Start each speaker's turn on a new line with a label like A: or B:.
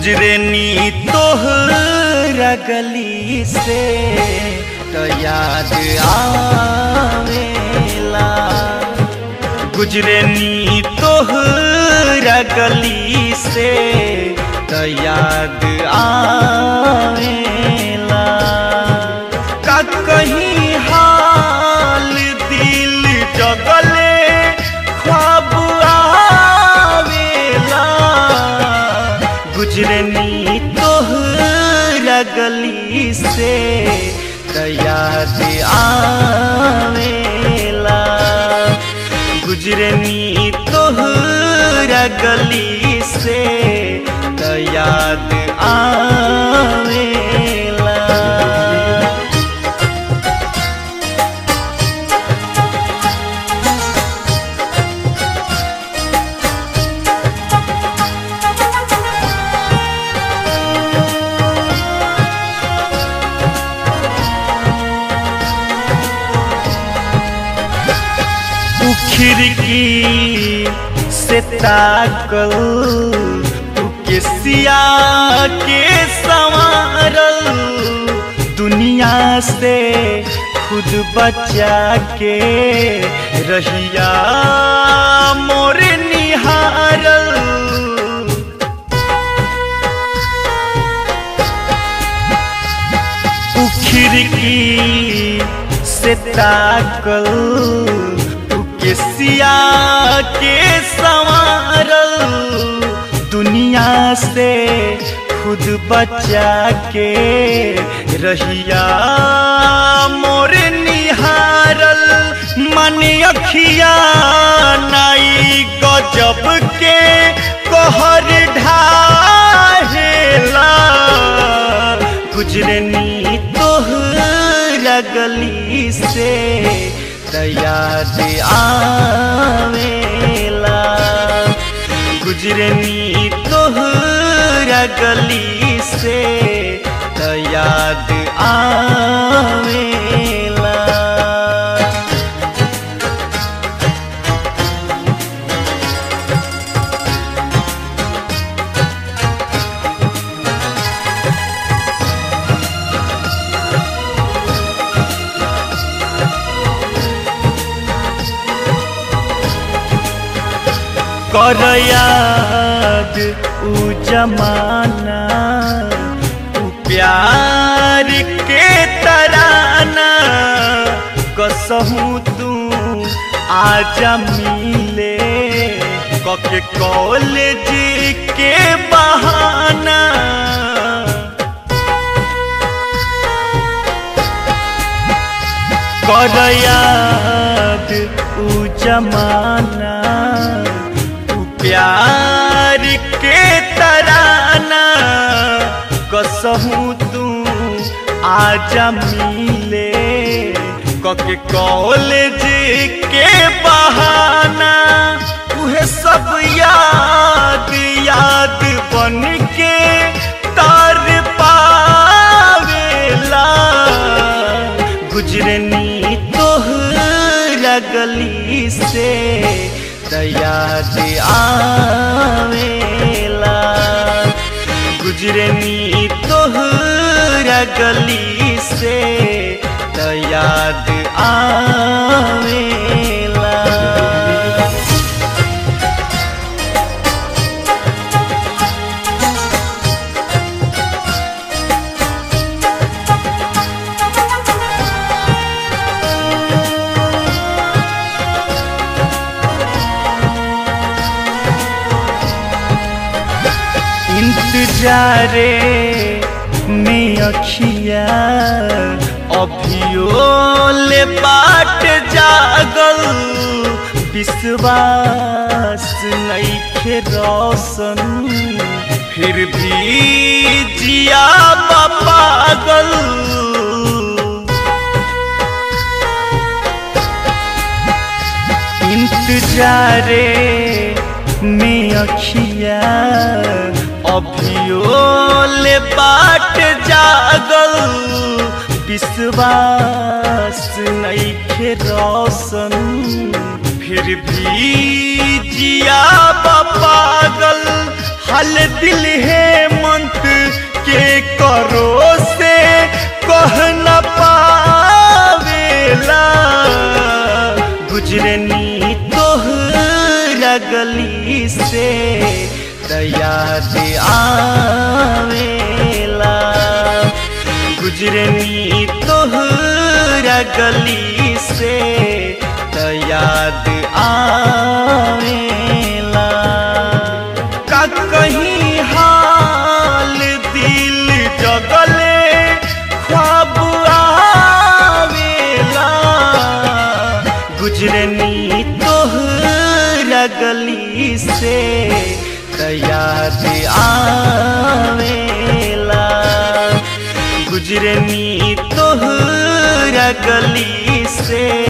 A: गुजरेनी तोहरा गली से तो याद आवेला। गुजरेनी तोहरा गली से तो याद आवेला। का कहीं हाल दिल जगले ख्वाब आवेला। गुजरनी तोहरा गली से तो याद आवेला। गुजरनी तोहरा गली से तो याद आवेला। खिड़की से ताकल तू के सिया के संवारल। दुनिया से खुद बचा के रहिया मोर निहारल। खिड़की से ताकल के सिया के संवारल। दुनिया से खुद बचा के रहिया मोर निहारल। मन अखिया नाई गजब के कहर ढाहेला। गुजरनी तोहरा गली से तो याद आवेला। गुजरनी तोहरा गली से तो याद आवेला। कर याद उ जमाना उ प्यार के तराना। कसहूँ तू आजा मिले कके कॉलेज के बहाना। कर याद उ जमाना प्यार के तराना। कसहूँ तू आजा मिले कके कॉलेज के बहाना। उहे सब याद याद बन के तार पावेला। गुजरनी तोहरा गली से तो याद आवेला। गुजरनी तोहरा गली से तो याद आवेला। इंतजारे में अखिया अभियो ले बाट जागल। विश्वास नइखे रोशन फिर भी जिया पागल। इंतजारे में अखिया अभियो ले बाट जागल। विश्वास नइखे रोशन फिर भी जिया पागल। हाल दिल है मन के करो से कह न पावेला गुजरनी तोहरा गली से त याद आवेला गुजरनी तोहरा गली से त याद आवेला का कहीं हाल दिल जगले ख्वाब आवेला गुजरनी तोहरा गली से त याद आवेला गुजरनी तोहरा गली से।